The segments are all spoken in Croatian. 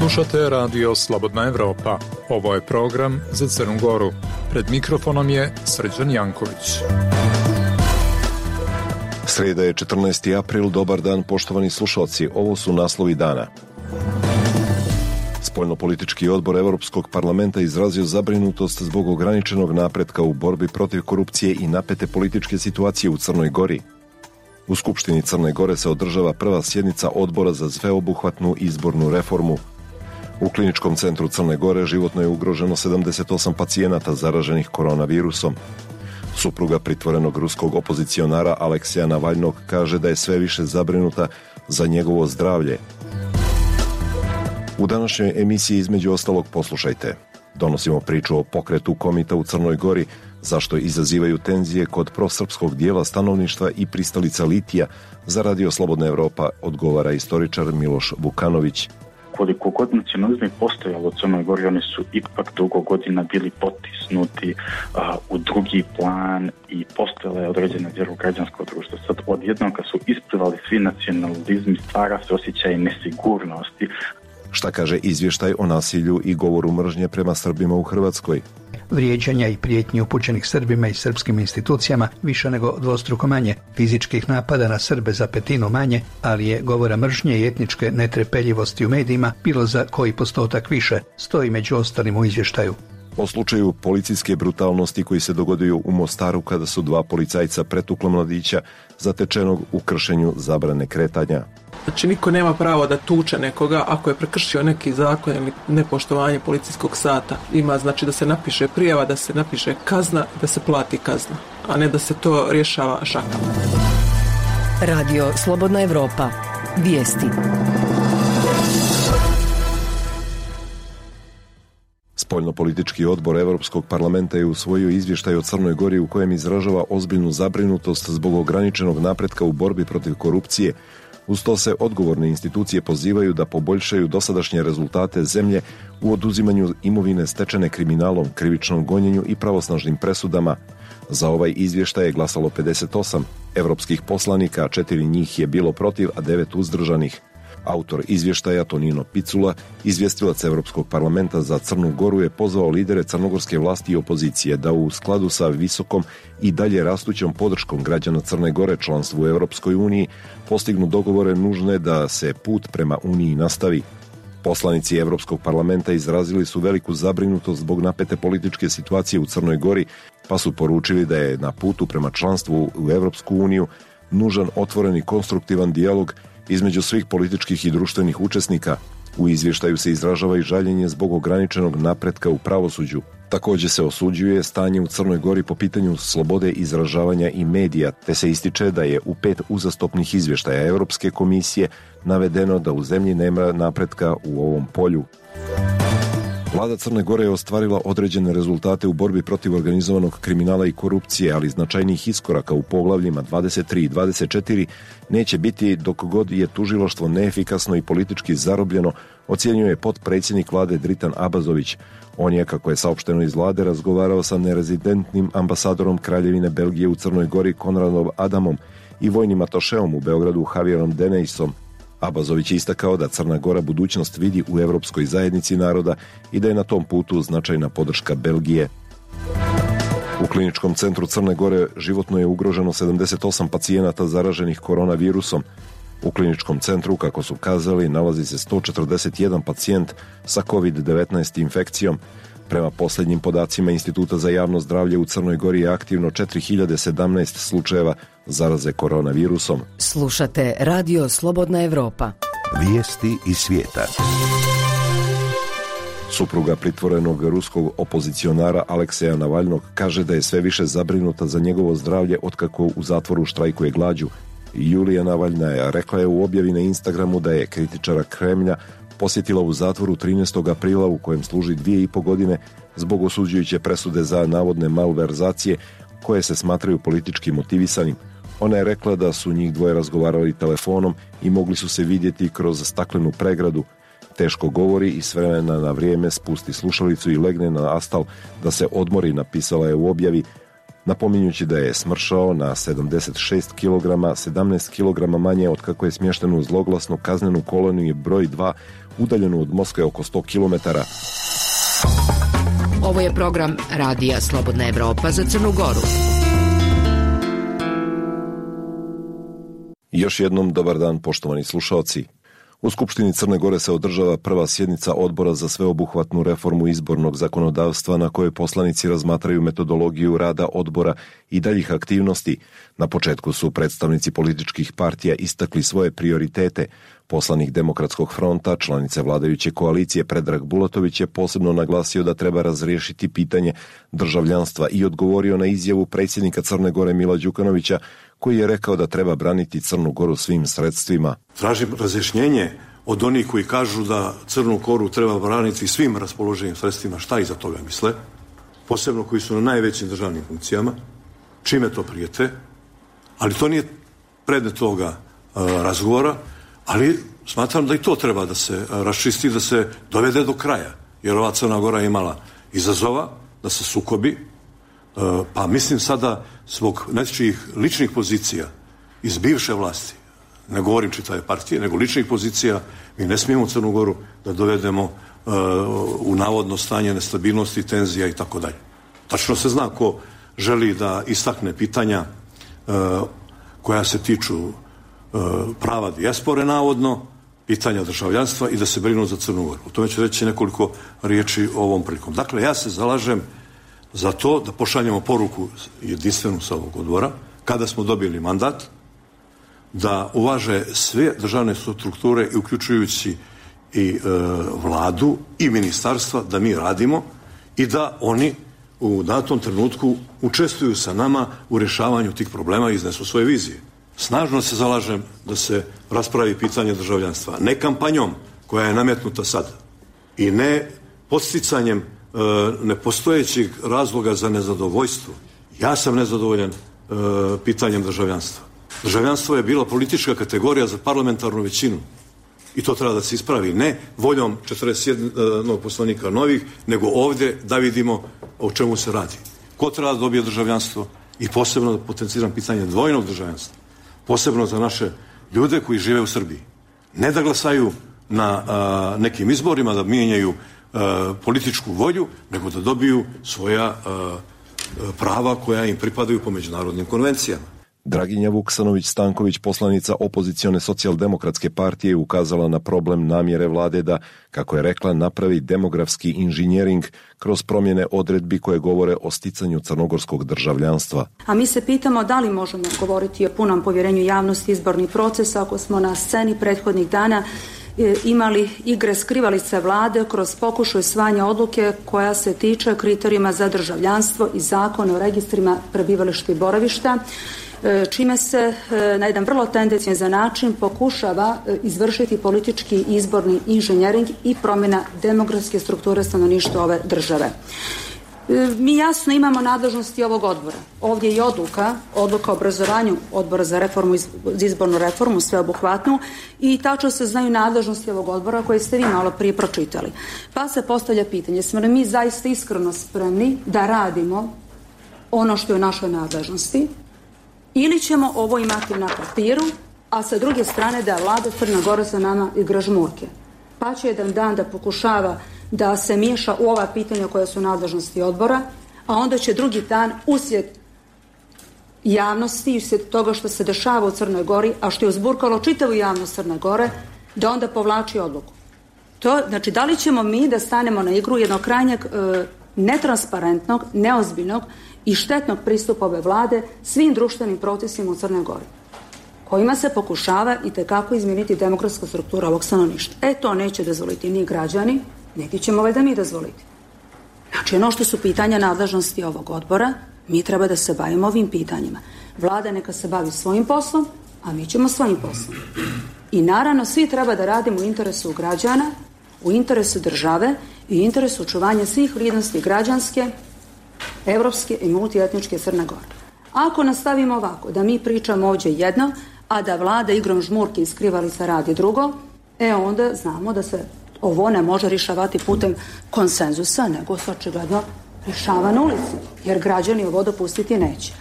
Slušate radio Slobodna Evropa. Ovo je program za Crnu Goru. Pred mikrofonom je Srđan Janković. Srijeda je 14. april, dobar dan poštovani slušalci, ovo su naslovi dana. Spoljnopolitički odbor Europskog parlamenta izrazio zabrinutost zbog ograničenog napretka u borbi protiv korupcije i napete političke situacije u Crnoj Gori. U Skupštini Crne Gore se održava prva sjednica odbora za sveobuhvatnu izbornu reformu. U Kliničkom centru Crne Gore životno je ugroženo 78 pacijenata zaraženih koronavirusom. Supruga pritvorenog ruskog opozicionara Alekseja Navalnog kaže da je sve više zabrinuta za njegovo zdravlje. U današnjoj emisiji između ostalog poslušajte. Donosimo priču o pokretu Komita u Crnoj Gori, zašto izazivaju tenzije kod prosrpskog dijela stanovništva i pristalica litija. Za radio Slobodna Evropa odgovara istoričar Miloš Vukanović. Koliko god nacionalizmi postojalo u Crnoj Gori, oni su ipak dugo godina bili potisnuti u drugi plan i postojala je određena vjera u građansko društvo. Sad odjednom kad su isplivali svi nacionalizmi, stvara se osjećaj nesigurnosti. Šta kaže izvještaj o nasilju i govoru mržnje prema Srbima u Hrvatskoj? Vrijeđanja i prijetnji upućenih Srbima i srpskim institucijama više nego dvostruko manje, fizičkih napada na Srbe za petinu manje, ali je govora mržnje i etničke netrpeljivosti u medijima bilo za koji postotak više, stoji među ostalim u izvještaju. O slučaju policijske brutalnosti koji se dogodio u Mostaru kada su dva policajca pretukla mladića zatečenog u kršenju zabrane kretanja. Znači niko nema pravo da tuče nekoga ako je prekršio neki zakon ili nepoštovanje policijskog sata. Ima znači da se napiše prijava, da se napiše kazna, da se plati kazna, a ne da se to rješava šakama. Radio Slobodna Evropa. Vijesti. Spoljnopolitički odbor Europskog parlamenta je usvojio izvještaj o Crnoj Gori u kojem izražava ozbiljnu zabrinutost zbog ograničenog napretka u borbi protiv korupcije. Uz to se odgovorne institucije pozivaju da poboljšaju dosadašnje rezultate zemlje u oduzimanju imovine stečene kriminalom, krivičnom gonjenju i pravosnažnim presudama. Za ovaj izvještaj je glasalo 58 evropskih poslanika, 4 njih je bilo protiv, a 9 uzdržanih. Autor izvještaja Tonino Picula, izvjestilac Europskog parlamenta za Crnu Goru, je pozvao lidere crnogorske vlasti i opozicije da u skladu sa visokom i dalje rastućom podrškom građana Crne Gore članstvu u Europskoj uniji postignu dogovore nužne da se put prema uniji nastavi. Poslanici Europskog parlamenta izrazili su veliku zabrinutost zbog napete političke situacije u Crnoj Gori, pa su poručili da je na putu prema članstvu u Europsku uniju nužan otvoren i konstruktivan dijalog između svih političkih i društvenih učesnika. U izvještaju se izražava i žaljenje zbog ograničenog napretka u pravosuđu. Također se osuđuje stanje u Crnoj Gori po pitanju slobode izražavanja i medija, te se ističe da je u 5 uzastopnih izvještaja Europske komisije navedeno da u zemlji nema napretka u ovom polju. Vlada Crne Gore je ostvarila određene rezultate u borbi protiv organizovanog kriminala i korupcije, ali značajnih iskoraka u poglavljima 23 i 24 neće biti dok god je tužilaštvo neefikasno i politički zarobljeno, ocjenjuje potpredsjednik vlade Dritan Abazović. On je, kako je saopšteno iz vlade, razgovarao sa nerezidentnim ambasadorom Kraljevine Belgije u Crnoj Gori Konradom Adamom i vojnim atašeom u Beogradu Javierom Deneisom. Abazović je istakao da Crna Gora budućnost vidi u Europskoj zajednici naroda i da je na tom putu značajna podrška Belgije. U Kliničkom centru Crne Gore životno je ugroženo 78 pacijenata zaraženih koronavirusom. U Kliničkom centru, kako su kazali, nalazi se 141 pacijent sa COVID-19 infekcijom. Prema posljednjim podacima Instituta za javno zdravlje u Crnoj Gori je aktivno 4017 slučajeva zaraze koronavirusom. Slušate Radio Slobodna Evropa. Vijesti iz svijeta. Supruga pritvorenog ruskog opozicionara Alekseja Navalnog kaže da je sve više zabrinuta za njegovo zdravlje otkako u zatvoru štrajkuje glađu. Julija Navalnaja rekla je u objavi na Instagramu da je kritičara Kremlja posjetila u zatvoru 13. aprila u kojem služi 2,5 godine zbog osuđujuće presude za navodne malverzacije koje se smatraju politički motivisanim. Ona je rekla da su njih dvoje razgovarali telefonom i mogli su se vidjeti kroz staklenu pregradu. Teško govori i s vremena na vrijeme spusti slušalicu i legne na astal da se odmori, napisala je u objavi. napominjući da je smršao na 76 kg, 17 kg manje od kako je smješten u zloglasnu kaznenu koloniju broj 2 udaljenu od Moskve oko 100 km. Ovo je program Radija Slobodna Evropa za Crnu Goru. Još jednom dobar dan, poštovani slušaoci. U Skupštini Crne Gore se održava prva sjednica Odbora za sveobuhvatnu reformu izbornog zakonodavstva na kojoj poslanici razmatraju metodologiju rada odbora i daljih aktivnosti. Na početku su predstavnici političkih partija istakli svoje prioritete. Poslanik Demokratskog fronta, članice vladajuće koalicije Predrag Bulatović je posebno naglasio da treba razriješiti pitanje državljanstva i odgovorio na izjavu predsjednika Crne Gore Mila Đukanovića koji je rekao da treba braniti Crnu Goru svim sredstvima. Tražim razjašnjenje od onih koji kažu da Crnu Goru treba braniti svim raspoloženim sredstvima. Šta iza toga misle? Posebno koji su na najvećim državnim funkcijama. Čime to prijete? Ali to nije predmet toga razgovora, ali smatram da i to treba da se raščisti, da se dovede do kraja. Jer ova Crna Gora je imala izazova, da se sukobi, pa mislim sada zbog nečijih ličnih pozicija iz bivše vlasti, ne govorim čitave partije, nego ličnih pozicija, mi ne smijemo Crnu Goru da dovedemo u navodno stanje nestabilnosti, tenzija i tako dalje. Tačno se zna ko želi da istakne pitanja koja se tiču prava dijaspore navodno, pitanja državljanstva i da se brinu za Crnu Goru. O tome ću reći nekoliko riječi ovom prilikom. Dakle, ja se zalažem za to da pošaljemo poruku jedinstvenu sa ovog odbora, kada smo dobili mandat, da uvaže sve državne strukture, uključujući i vladu i ministarstva, da mi radimo i da oni u datom trenutku učestvuju sa nama u rješavanju tih problema i iznesu svoje vizije. Snažno se zalažem da se raspravi pitanje državljanstva. Ne kampanjom koja je nametnuta sad i ne podsticanjem nepostojećih razloga za nezadovoljstvo. Ja sam nezadovoljan pitanjem državljanstva. Državljanstvo je bila politička kategorija za parlamentarnu većinu i to treba da se ispravi. Ne voljom 41 poslanika novih, nego ovdje da vidimo o čemu se radi. Ko treba da dobije državljanstvo i posebno da potenciram pitanje dvojnog državljanstva. Posebno za naše ljude koji žive u Srbiji. Ne da glasaju na nekim izborima, da mijenjaju političku volju, nego da dobiju svoja prava koja im pripadaju po međunarodnim konvencijama. Draginja Vuksanović-Stanković, poslanica opozicione socijaldemokratske partije, ukazala na problem namjere vlade da, kako je rekla, napravi demografski inženjering kroz promjene odredbi koje govore o sticanju crnogorskog državljanstva. A mi se pitamo da li možemo govoriti o punom povjerenju javnosti izbornih procesa ako smo na sceni prethodnih dana imali igre skrivalice vlade kroz pokušaj usvajanja odluke koja se tiče kriterijuma za državljanstvo i zakona o registrima prebivališta i boravišta, čime se na jedan vrlo tendenciozan način pokušava izvršiti politički izborni inženjering i promjena demografske strukture stanovništva ove države. Mi jasno imamo nadležnosti ovog odbora. Ovdje je i odluka o obrazovanju odbora za izbornu reformu, sveobuhvatnu, i tačno se znaju nadležnosti ovog odbora koje ste vi malo prije pročitali. Pa se postavlja pitanje, smo li mi zaista iskreno spremni da radimo ono što je u našoj nadležnosti, ili ćemo ovo imati na papiru, a sa druge strane da vlada Crna Gora sa nama igra žmurke. Pa će jedan dan da pokušava da se miješa u ova pitanja koja su nadležnosti odbora, a onda će drugi dan uslijed javnosti, uslijed toga što se dešava u Crnoj Gori, a što je uzburkalo čitavu javnost Crne Gore, da onda povlači odluku. Znači, da li ćemo mi da stanemo na igru jednog krajnjeg netransparentnog, neozbiljnog i štetnog pristupa ove vlade svim društvenim procesima u Crnoj Gori, kojima se pokušava itekako izmijeniti demokratska struktura ovog stanovništva. To neće dozvoliti ni građani, niti ćemo da mi dozvoliti. Znači, ono što su pitanja nadležnosti ovog odbora, mi treba da se bavimo ovim pitanjima. Vlada neka se bavi svojim poslom, a mi ćemo svojim poslom. I naravno, svi treba da radimo u interesu građana, u interesu države i u interesu očuvanja svih vrijednosti građanske, evropske i multietničke Crne Gore. Ako nastavimo ovako, da mi pričamo ovdje jedno, a da vlada igrom žmurke i skrivalica radi drugo, onda znamo da se ovo ne može rješavati putem konsenzusa, nego se očigledno rješava na ulici, jer građani ovo dopustiti neće.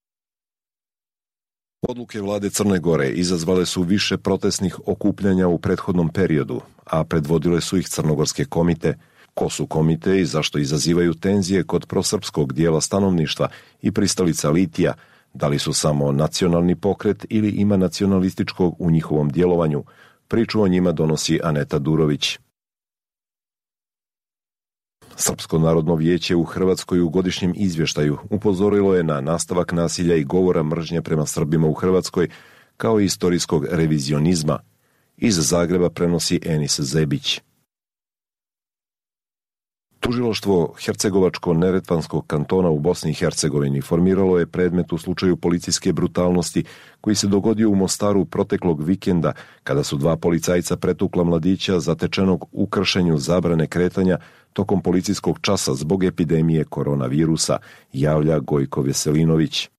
Odluke vlade Crne Gore izazvale su više protestnih okupljanja u prethodnom periodu, a predvodile su ih crnogorske komite. Ko su komite i zašto izazivaju tenzije kod prosrpskog dijela stanovništva i pristalica litija, da li su samo nacionalni pokret ili ima nacionalističkog u njihovom djelovanju, priču o njima donosi Aneta Durović. Srpsko narodno vijeće u Hrvatskoj u godišnjem izvještaju upozorilo je na nastavak nasilja i govora mržnje prema Srbima u Hrvatskoj kao i istorijskog revizionizma. Iz Zagreba prenosi Enis Zebić. Tužilaštvo Hercegovačko-Neretvanskog kantona u Bosni i Hercegovini formiralo je predmet u slučaju policijske brutalnosti koji se dogodio u Mostaru proteklog vikenda kada su dva policajca pretukla mladića zatečenog u kršenju zabrane kretanja tokom policijskog časa zbog epidemije koronavirusa, javlja Gojko Veselinović.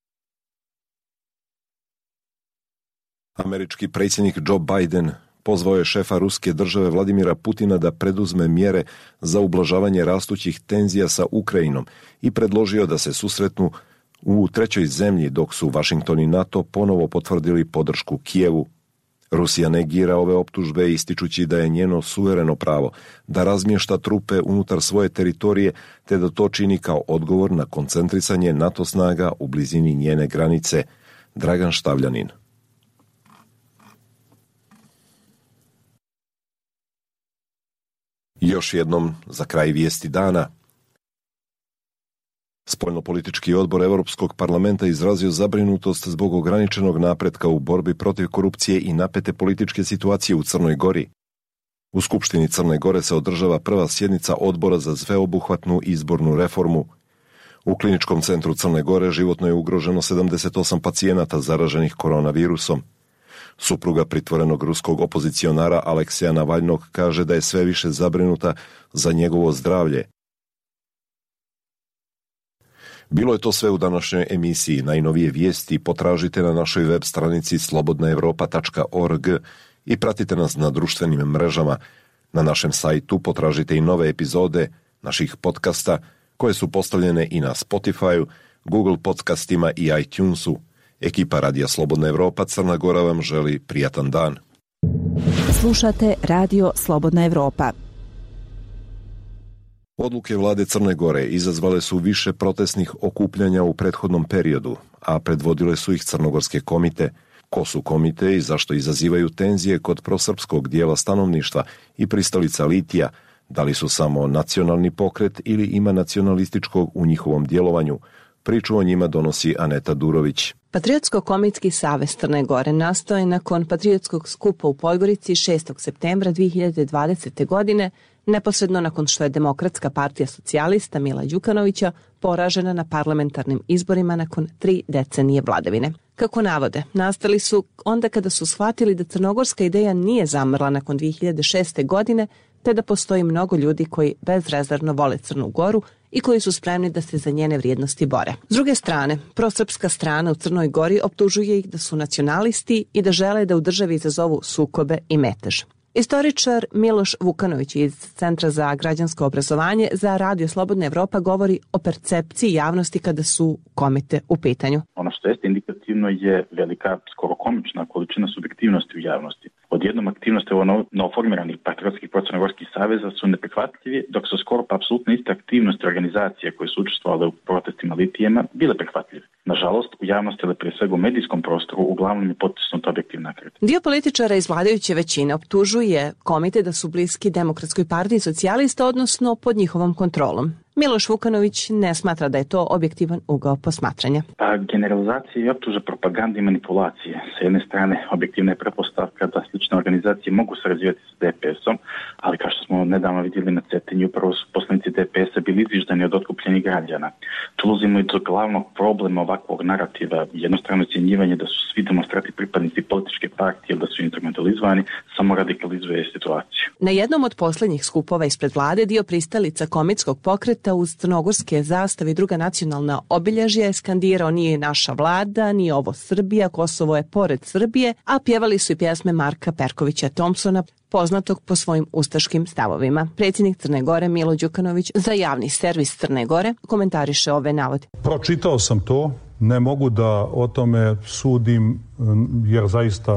Američki predsjednik Joe Biden pozvao je šefa ruske države Vladimira Putina da preduzme mjere za ublažavanje rastućih tenzija sa Ukrajinom i predložio da se susretnu u trećoj zemlji dok su Washington i NATO ponovo potvrdili podršku Kijevu. Rusija negira ove optužbe ističući da je njeno suvereno pravo da razmješta trupe unutar svoje teritorije te da to čini kao odgovor na koncentrisanje NATO snaga u blizini njene granice. Dragan Štavljanin. Još jednom za kraj vijesti dana. Spoljnopolitički odbor Europskog parlamenta izrazio zabrinutost zbog ograničenog napretka u borbi protiv korupcije i napete političke situacije u Crnoj Gori. U Skupštini Crne Gore se održava prva sjednica odbora za sveobuhvatnu izbornu reformu. U kliničkom centru Crne Gore životno je ugroženo 78 pacijenata zaraženih koronavirusom. Supruga pritvorenog ruskog opozicionara Aleksija Navalnog kaže da je sve više zabrinuta za njegovo zdravlje. Bilo je to sve u današnjoj emisiji. Najnovije vijesti potražite na našoj web stranici slobodnaevropa.org i pratite nas na društvenim mrežama. Na našem sajtu potražite i nove epizode naših podcasta koje su postavljene i na Spotify, Google podcastima i iTunesu. Ekipa Radija Slobodna Evropa Crna Gora vam želi prijatan dan. Slušate Radio Slobodna Evropa. Odluke vlade Crne Gore izazvale su više protestnih okupljanja u prethodnom periodu, a predvodile su ih crnogorske komite. Ko su komite i zašto izazivaju tenzije kod prosrpskog dijela stanovništva i pristalica litija, da li su samo nacionalni pokret ili ima nacionalističkog u njihovom djelovanju, priču o njima donosi Aneta Durović. Patriotsko-komitski savez Crne Gore nastao je nakon patriotskog skupa u Podgorici 6. septembra 2020. godine, neposredno nakon što je Demokratska partija socijalista Mila Đukanovića poražena na parlamentarnim izborima nakon 3 decenije vladavine. Kako navode, nastali su onda kada su shvatili da crnogorska ideja nije zamrla nakon 2006. godine, te da postoji mnogo ljudi koji bezrezervno vole Crnu Goru i koji su spremni da se za njene vrijednosti bore. S druge strane, prosrpska strana u Crnoj Gori optužuje ih da su nacionalisti i da žele da u državi izazovu sukobe i metež. Istoričar Miloš Vukanović iz Centra za građansko obrazovanje za Radio Slobodna Evropa govori o percepciji javnosti kada su komite u pitanju. Ono što jeste indikativno je velika, skoro komična količina subjektivnosti u javnosti. Odjednom aktivnosti novoformiranih patriotskih procrnogorskih saveza su neprihvatljivi, dok su skoro pa apsolutno iste aktivnosti organizacije koje su učestvovale u protestima litijema bile prihvatljive. Nažalost, u javnosti, ali prije svega u medijskom prostoru, uglavnom je potisnuta objektivna kritika. Dio političara iz vladajuće većine optužuje komite da su bliski Demokratskoj partiji socijalista, odnosno pod njihovom kontrolom. Miloš Vukanović ne smatra da je to objektivan ugao posmatranja. Generalizacija i optuže propagande i manipulacije. S jedne strane, objektivna je pretpostavka da slične organizacije mogu sarađivati s DPS-om, ali kao što smo nedavno vidjeli na Cetinju, upravo su poslanici DPS-a bili izviždani od otkupljenih građana. Tu ulazimo i do glavnog problema ovakvog narativa, jednostrano ocjenjivanje da su svi demonstranti pripadnici političke partije, da su instrumentalizovani, samo radikalizuje situaciju. Na jednom od posljednjih skupova ispred vlade dio pristalica komitskog pokreta uz crnogorske zastave i druga nacionalna obilježja je skandirao nije naša vlada, nije ovo Srbija, Kosovo je pored Srbije, a pjevali su i pjesme Marka Perkovića Thompsona, poznatog po svojim ustaškim stavovima. Predsjednik Crne Gore Milo Đukanović za javni servis Crne Gore komentariše ove navode. Pročitao sam to, ne mogu da o tome sudim jer zaista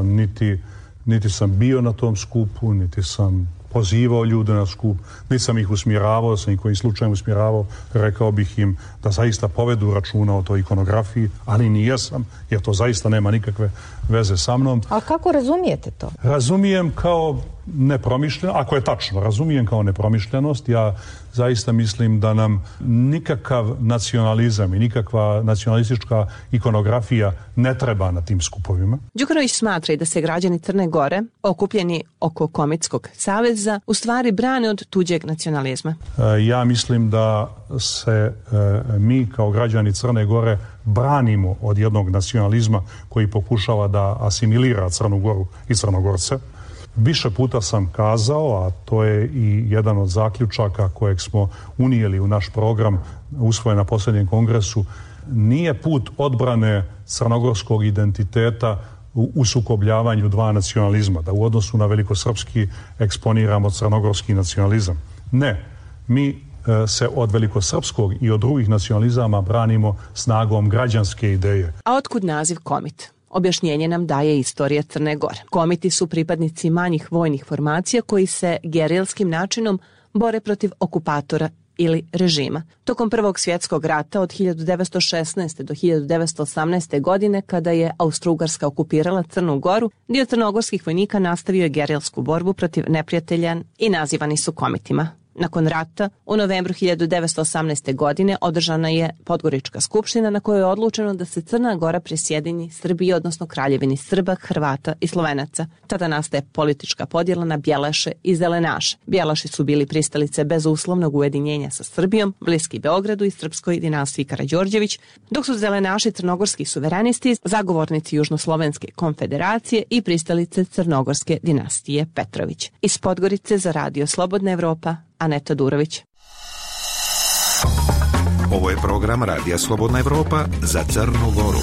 niti sam bio na tom skupu, niti sam pozivao ljude na skup, niti sam ih usmjeravao, sam ih kojim slučajem usmjeravao, rekao bih im da zaista povedu računa o toj ikonografiji, ali nijesam, jer to zaista nema nikakve veze sa mnom. A kako razumijete to? Razumijem kao nepromišljeno, ako je tačno, razumijem kao nepromišljenost. Ja zaista mislim da nam nikakav nacionalizam i nikakva nacionalistička ikonografija ne treba na tim skupovima. Đukanović smatra i da se građani Crne Gore, okupljeni oko Komitskog saveza, u stvari brane od tuđeg nacionalizma. Ja mislim da se mi kao građani Crne Gore branimo od jednog nacionalizma koji pokušava da asimilira Crnu Goru i Crnogorce. Više puta sam kazao, a to je i jedan od zaključaka kojeg smo unijeli u naš program usvojen na posljednjem kongresu, nije put odbrane crnogorskog identiteta u sukobljavanju dva nacionalizma, da u odnosu na velikosrpski eksponiramo crnogorski nacionalizam. Ne, mi se od velikosrpskog i od drugih nacionalizama branimo snagom građanske ideje. A otkud naziv Komit? Objašnjenje nam daje istorija Crne Gore. Komiti su pripadnici manjih vojnih formacija koji se gerilskim načinom bore protiv okupatora ili režima. Tokom Prvog svjetskog rata od 1916. do 1918. godine, kada je Austro-Ugarska okupirala Crnu Goru, dio crnogorskih vojnika nastavio je gerilsku borbu protiv neprijatelja i nazivani su komitima. Nakon rata, u novembru 1918. godine održana je Podgorička skupština na kojoj je odlučeno da se Crna Gora prisjedini Srbiji, odnosno Kraljevini Srba, Hrvata i Slovenaca. Tada nastaje politička podjela na Bjelaše i Zelenaše. Bjelaši su bili pristalice bezuslovnog ujedinjenja sa Srbijom, bliski Beogradu i srpskoj dinastiji Karađorđević, dok su Zelenaši crnogorski suverenisti, zagovornici Južnoslovenske konfederacije i pristalice crnogorske dinastije Petrović. Iz Podgorice za Radio Slobodna Evropa, Aneta Durović. Ovo je program Radija Slobodna Evropa za Crnu Goru.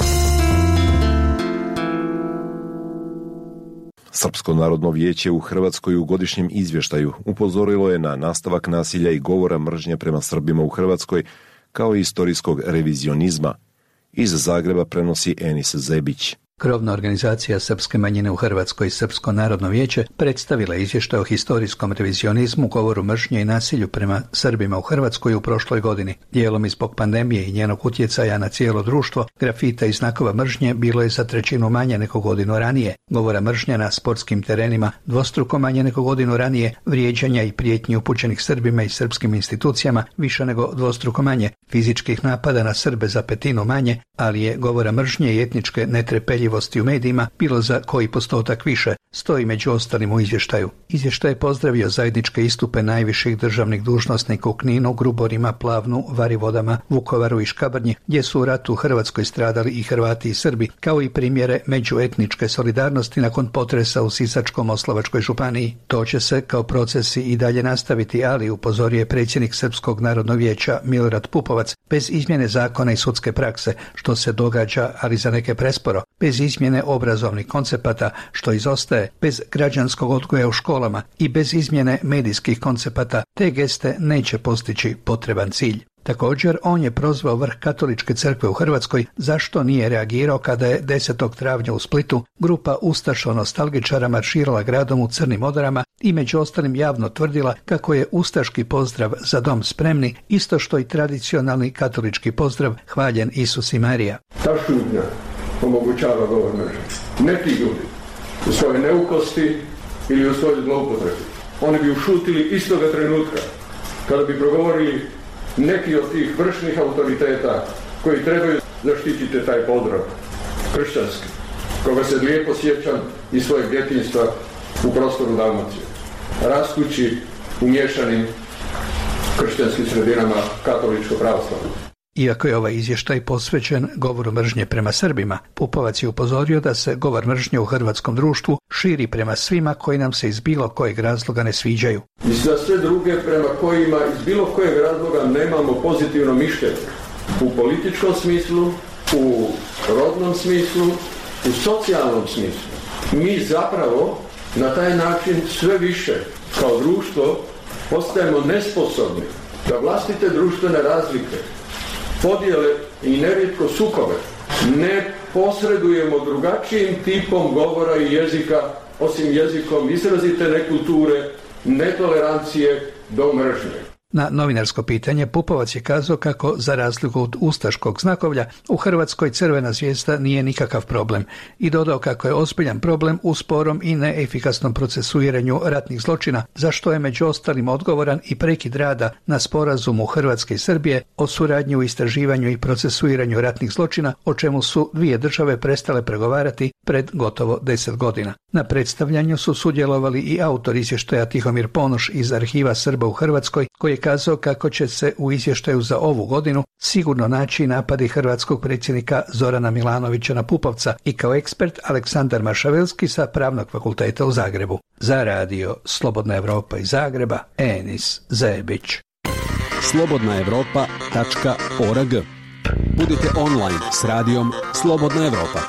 Srpsko narodno vijeće u Hrvatskoj u godišnjem izvještaju upozorilo je na nastavak nasilja i govora mržnje prema Srbima u Hrvatskoj kao i istorijskog revizionizma. Iz Zagreba prenosi Enis Zebić. Krovna organizacija srpske manjine u Hrvatskoj, Srpsko narodno vijeće, predstavila izvještaj o historijskom revizionizmu, govoru mržnje i nasilju prema Srbima u Hrvatskoj u prošloj godini. Dijelom i zbog pandemije i njenog utjecaja na cijelo društvo, grafita i znakova mržnje bilo je za 1/3 manje nego godinu ranije. Govora mržnje na sportskim terenima dvostruko manje nego godinu ranije, vrijeđanja i prijetnji upućenih Srbima i srpskim institucijama više nego dvostruko manje, fizičkih napada na Srbe za 1/5 manje, ali je govora mržnje i etničke netrepeljivosti u medijima bilo za koji postotak više, stoji među ostalim u izvještaju. Izvještaj je pozdravio zajedničke istupe najviših državnih dužnosnika u Kninu, Gruborima, Plavnu, Varivodama, Vukovaru i Škabrnji, gdje su u ratu u Hrvatskoj stradali i Hrvati i Srbi, kao i primjere međuetničke solidarnosti nakon potresa u Sisačko-moslavačkoj županiji. To će se kao procesi i dalje nastaviti, ali upozorio je predsjednik Srpskog narodnog vijeća Milorad Pupovac, bez izmjene zakona i sudske prakse, što se događa, ali za neke presporo, bez izmjene obrazovnih koncepata, što izostaje, bez građanskog odgoja u školama i bez izmjene medijskih koncepata, te geste neće postići potreban cilj. Također, on je prozvao vrh Katoličke crkve u Hrvatskoj zašto nije reagirao kada je 10. travnja u Splitu grupa ustašo-nostalgičara marširala gradom u crnim odorama i među ostalim javno tvrdila kako je ustaški pozdrav Za dom spremni isto što i tradicionalni katolički pozdrav Hvaljen Isus i Marija. Ta šutnja omogućava govor mržnje. Neki ljudi u svojoj neukosti ili u svojoj zloupotrebi, oni bi ušutili istoga trenutka kada bi progovorili neki od tih vršnih autoriteta koji trebaju zaštititi taj pozdrav kršćanski, koga se lijepo sjećam iz svojeg djetinjstva u prostoru Dalmacije, rastući u miješanim kršćanskim sredinama katoličko-pravoslavno. Iako je ovaj izvještaj posvećen govoru mržnje prema Srbima, Pupovac je upozorio da se govor mržnje u hrvatskom društvu širi prema svima koji nam se iz bilo kojeg razloga ne sviđaju. I za sve druge prema kojima iz bilo kojeg razloga nemamo pozitivno mišljenje. U političkom smislu, u rodnom smislu, u socijalnom smislu. Mi zapravo Na taj način sve više kao društvo postajemo nesposobni da vlastite društvene razlike, podjele i nerijetko sukobe ne posredujemo drugačijim tipom govora i jezika, osim jezikom izrazite nekulture, netolerancije do mržnje. Na novinarsko pitanje Pupovac je kazao kako, za razliku od ustaškog znakovlja, u Hrvatskoj crvena zvijezda nije nikakav problem i dodao kako je ozbiljan problem u sporom i neefikasnom procesuiranju ratnih zločina, za što je među ostalim odgovoran i prekid rada na sporazumu Hrvatske i Srbije o suradnji u istraživanju i procesuiranju ratnih zločina, o čemu su dvije države prestale pregovarati pred gotovo 10 godina. Na predstavljanju su sudjelovali i autor izvještaja Tihomir Ponoš iz Arhiva Srba u Hrvatskoj, koji je kazao kako će se u izvještaju za ovu godinu sigurno naći napadi hrvatskog predsjednika Zorana Milanovića na Pupovca, i kao ekspert Aleksandar Maršavelski sa Pravnog fakulteta u Zagrebu. Za radio Slobodna Evropa iz Zagreba, Enis Zebić. slobodnaevropa.org. Budite online s radijom Slobodna Evropa.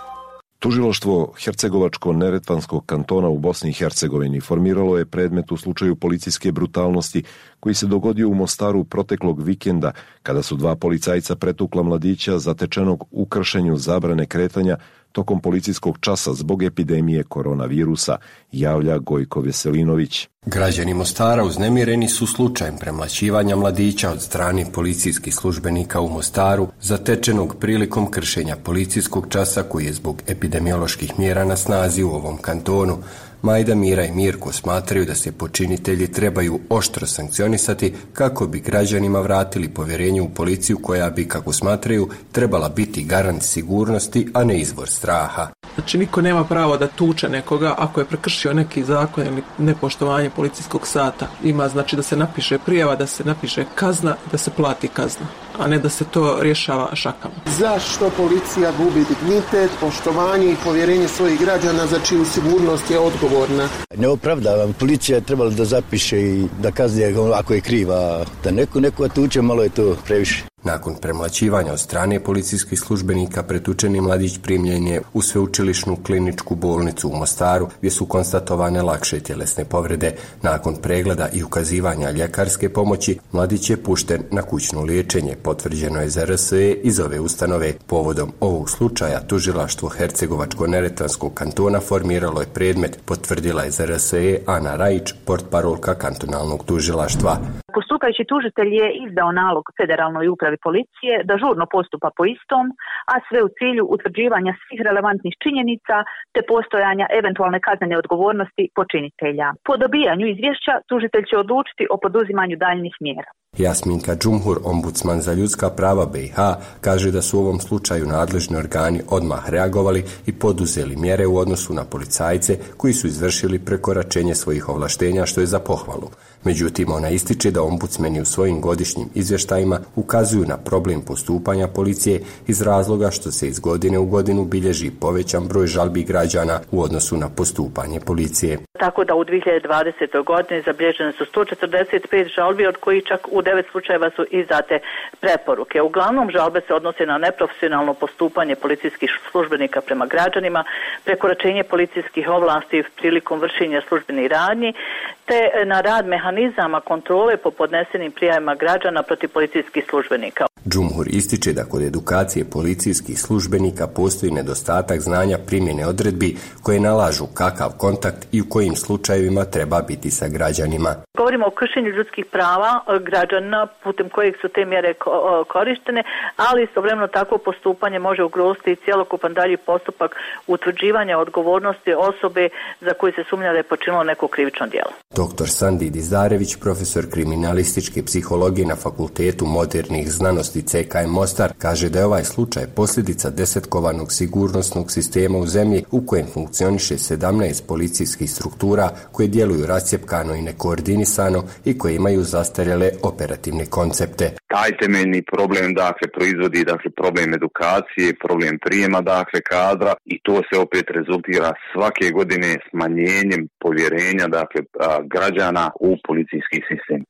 Tužilaštvo Hercegovačko-Neretvanskog kantona u Bosni i Hercegovini formiralo je predmet u slučaju policijske brutalnosti koji se dogodio u Mostaru proteklog vikenda, kada su dva policajca pretukla mladića zatečenog u kršenju zabrane kretanja tokom policijskog časa zbog epidemije koronavirusa, javlja Gojko Veselinović. Građani Mostara uznemireni su slučajem premlaćivanja mladića od strane policijskih službenika u Mostaru, zatečenog prilikom kršenja policijskog časa koji je zbog epidemioloških mjera na snazi u ovom kantonu. Majda, Mira i Mirko smatraju da se počinitelji trebaju oštro sankcionisati kako bi građanima vratili povjerenje u policiju koja bi, kako smatraju, trebala biti garant sigurnosti, a ne izvor straha. Znači, niko nema pravo da tuče nekoga ako je prekršio neki zakon ili nepoštovanje policijskog sata. Ima, znači, da se napiše prijava, da se napiše kazna, da se plati kazna, a ne da se to rješava šakama. Zašto policija gubi dignitet, poštovanje i povjerenje svojih građana za čiju sigurnost je odgovorna? Ne opravdavam, policija je trebala da zapiše i da kazni ako je kriva, da neko tuče, malo je to previše. Nakon premlaćivanja od strane policijskih službenika pretučeni mladić primljen je u sveučilišnu kliničku bolnicu u Mostaru, gdje su konstatovane lakše tjelesne povrede. Nakon pregleda i ukazivanja ljekarske pomoći, mladić je pušten na kućno liječenje, potvrđeno je za RSE iz ove ustanove. Povodom ovog slučaja tužilaštvo Hercegovačko-Neretvanskog kantona formiralo je predmet, potvrdila je za RSE Ana Rajić, portparolka kantonalnog tužilaštva. Postupajući tužitelj je izdao nalog Federalnoj upravi policije da žurno postupa po istom, a sve u cilju utvrđivanja svih relevantnih činjenica te postojanja eventualne kaznene odgovornosti počinitelja. Po dobijanju izvješća tužitelj će odlučiti o poduzimanju daljnjih mjera. Jasminka Džumhur, ombudsman za ljudska prava BiH, kaže da su u ovom slučaju nadležni organi odmah reagovali i poduzeli mjere u odnosu na policajce koji su izvršili prekoračenje svojih ovlaštenja, što je za pohvalu. Međutim, ona ističe da ombudsmeni u svojim godišnjim izvještajima ukazuju na problem postupanja policije iz razloga što se iz godine u godinu bilježi povećan broj žalbi građana u odnosu na postupanje policije. Tako da u 2020. godini zabilježene su 145 žalbi, od kojih čak u 9 slučajeva su izdate preporuke. Uglavnom žalbe se odnose na neprofesionalno postupanje policijskih službenika prema građanima, prekoračenje policijskih ovlasti prilikom vršenja službenih radnji, te na rad mehanizama kontrole po podnesenim prijavama građana protiv policijskih službenika. Džumhur ističe da kod edukacije policijskih službenika postoji nedostatak znanja primjene odredbi koje nalažu kakav kontakt i u kojim slučajevima treba biti sa građanima. Govorimo o kršenju ljudskih prava građana putem kojeg su te mjere korištene, ali istovremeno takvo postupanje može ugroziti cjelokupan dalji postupak utvrđivanja odgovornosti osobe za koju se sumnja da je počinilo neko krivično djelo. Dr. Sandi Dizarević, profesor kriminalističke psihologije na Fakultetu modernih znanosti CKM Mostar, kaže da je ovaj slučaj posljedica desetkovanog sigurnosnog sistema u zemlji u kojem funkcioniše 17 policijskih struktura koje djeluju rascjepkano i nekoordinisano i koje imaju zastarjele operativne koncepte. Taj temeljni problem proizvodi problem edukacije, problem prijema kadra i to se opet rezultira svake godine smanjenjem povjerenja građana u policijski sistem.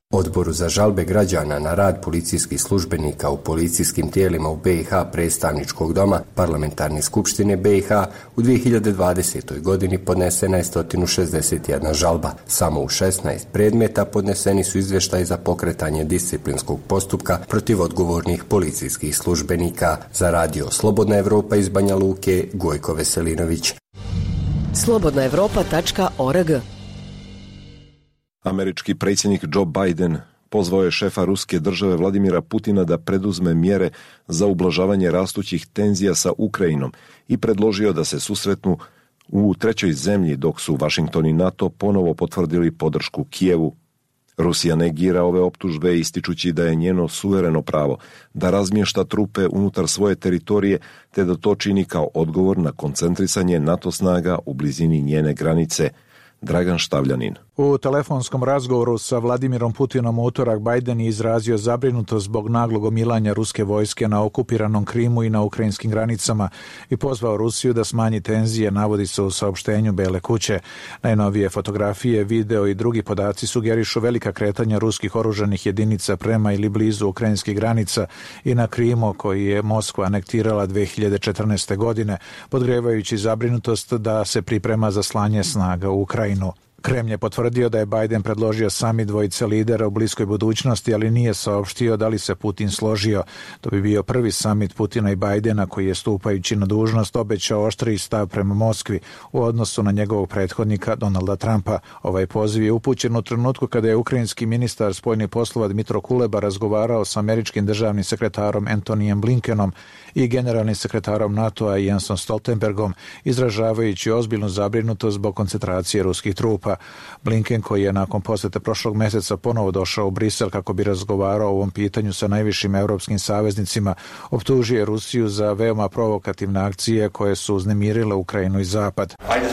Odboru za žalbe građana na rad policijskih službenika u policijskim tijelima u BiH predstavničkog doma Parlamentarne skupštine BiH u 2020. godini podnesena je 161 žalba. Samo u 16 predmeta podneseni su izvještaji za pokretanje disciplinskog postupka protiv odgovornih policijskih službenika. Za radio Slobodna Evropa iz Banja Luke, Gojko Veselinović. slobodnaevropa.org. Američki predsjednik Joe Biden pozvao je šefa ruske države Vladimira Putina da preduzme mjere za ublažavanje rastućih tenzija sa Ukrajinom i predložio da se susretnu u trećoj zemlji dok su Washington i NATO ponovo potvrdili podršku Kijevu. Rusija negira ove optužbe ističući da je njeno suvereno pravo da razmješta trupe unutar svoje teritorije te da to čini kao odgovor na koncentrisanje NATO snaga u blizini njene granice. Dragan Štavljanin. U telefonskom razgovoru sa Vladimirom Putinom u utorak Biden je izrazio zabrinutost zbog naglog omilanja ruske vojske na okupiranom Krimu i na ukrajinskim granicama i pozvao Rusiju da smanji tenzije, navodi se u saopštenju Bele kuće. Najnovije fotografije, video i drugi podaci sugerišu velika kretanja ruskih oružanih jedinica prema ili blizu ukrajinskih granica i na Krimu koji je Moskva anektirala 2014. godine, podgrevajući zabrinutost da se priprema za slanje snaga u Ukrajinu. Kremlj je potvrdio da je Biden predložio samit dvojice lidera u bliskoj budućnosti, ali nije saopštio da li se Putin složio. To bi bio prvi samit Putina i Bidena koji je stupajući na dužnost obećao oštriji stav prema Moskvi u odnosu na njegovog prethodnika Donalda Trumpa. Ovaj poziv je upućen u trenutku kada je ukrajinski ministar spoljnih poslova Dmitro Kuleba razgovarao sa američkim državnim sekretarom Antonijem Blinkenom i generalnim sekretarom NATO-a Jensom Stoltenbergom, izražavajući ozbiljnu zabrinutost zbog koncentracije ruskih trupa. Blinken, koji je nakon posjete prošlog mjeseca ponovo došao u Brisel kako bi razgovarao o ovom pitanju sa najvišim europskim saveznicima, optužio Rusiju za veoma provokativne akcije koje su uznemirile Ukrajinu i Zapad.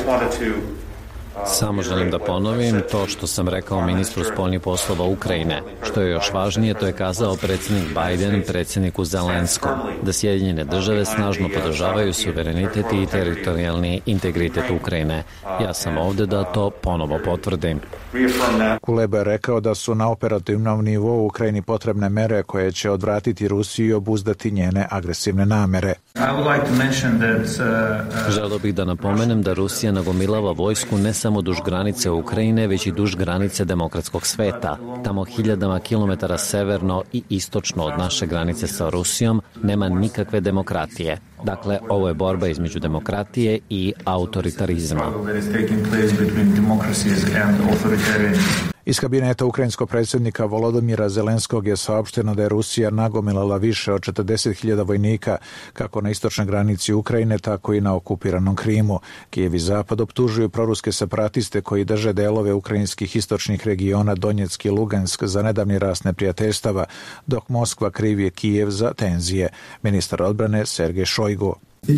Samo želim da ponovim to što sam rekao ministru spoljnih poslova Ukrajine. Što je još važnije, to je kazao predsjednik Biden predsjedniku Zelenskom, da Sjedinjene države snažno podržavaju suverenitet i teritorijalni integritet Ukrajine. Ja sam ovdje da to ponovo potvrdim. Kuleba je rekao da su na operativnom nivou Ukrajini potrebne mere koje će odvratiti Rusiju i obuzdati njene agresivne namere. Želio bih da napomenem da Rusija nagomilava vojsku ne samo duž granice Ukrajine, već i duž granice demokratskog sveta. Tamo hiljadama kilometara severno i istočno od naše granice sa Rusijom nema nikakve demokratije. Dakle, ovo je borba između demokratije i autoritarizma. Iz kabineta ukrajinskog predsjednika Volodymyra Zelenskog je saopšteno da je Rusija nagomilala više od 40.000 vojnika kako na istočnoj granici Ukrajine, tako i na okupiranom Krimu. Kijev i Zapad optužuju proruske separatiste koji drže delove ukrajinskih istočnih regiona Donjeck i Lugansk za nedavni rast neprijateljstava, dok Moskva krivi Kijev za tenzije. Ministar odbrane Sergej Šojgu.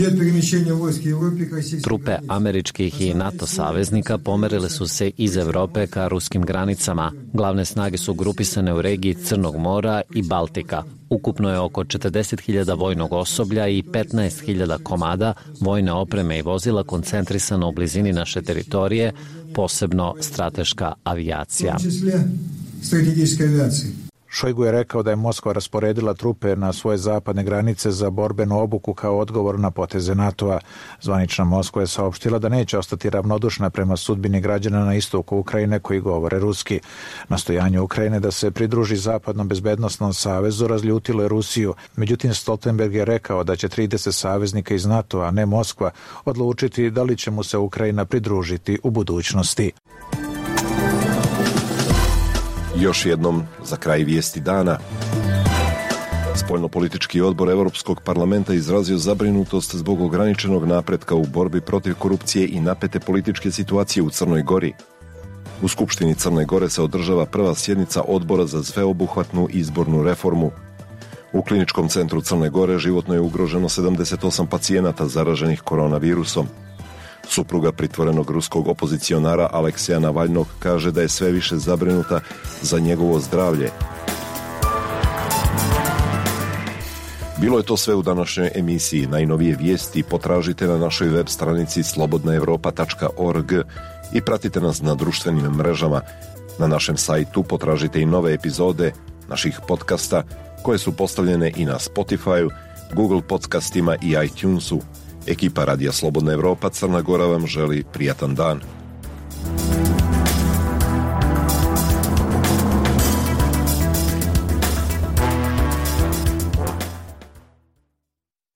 Trupe američkih i NATO saveznika pomerile su se iz Evrope ka ruskim granicama. Glavne snage su grupisane u regiji Crnog mora i Baltika. Ukupno je oko 40.000 vojnog osoblja i 15.000 komada vojne opreme i vozila koncentrisano u blizini naše teritorije, posebno strateška avijacija. Šojgu je rekao da je Moskva rasporedila trupe na svoje zapadne granice za borbenu obuku kao odgovor na poteze NATO-a. Zvanična Moskva je saopštila da neće ostati ravnodušna prema sudbini građana na istoku Ukrajine koji govore ruski. Nastojanje Ukrajine da se pridruži Zapadnom bezbednosnom savezu razljutilo je Rusiju. Međutim, Stoltenberg je rekao da će 30 saveznika iz NATO-a, a ne Moskva, odlučiti da li će mu se Ukrajina pridružiti u budućnosti. Još jednom za kraj vijesti dana. Spoljnopolitički odbor Europskog parlamenta izrazio zabrinutost zbog ograničenog napretka u borbi protiv korupcije i napete političke situacije u Crnoj Gori. U Skupštini Crne Gore se održava prva sjednica odbora za sveobuhvatnu izbornu reformu. U Kliničkom centru Crne Gore životno je ugroženo 78 pacijenata zaraženih koronavirusom. Supruga pritvorenog ruskog opozicionara Alekseja Navalnog kaže da je sve više zabrinuta za njegovo zdravlje. Bilo je to sve u današnjoj emisiji. Najnovije vijesti potražite na našoj web stranici slobodnaevropa.org i pratite nas na društvenim mrežama. Na našem sajtu potražite i nove epizode naših podcasta koje su postavljene i na Spotify, Google podcastima i iTunesu. Ekipa Radija Slobodna Evropa Crna Gora vam želi prijatan dan.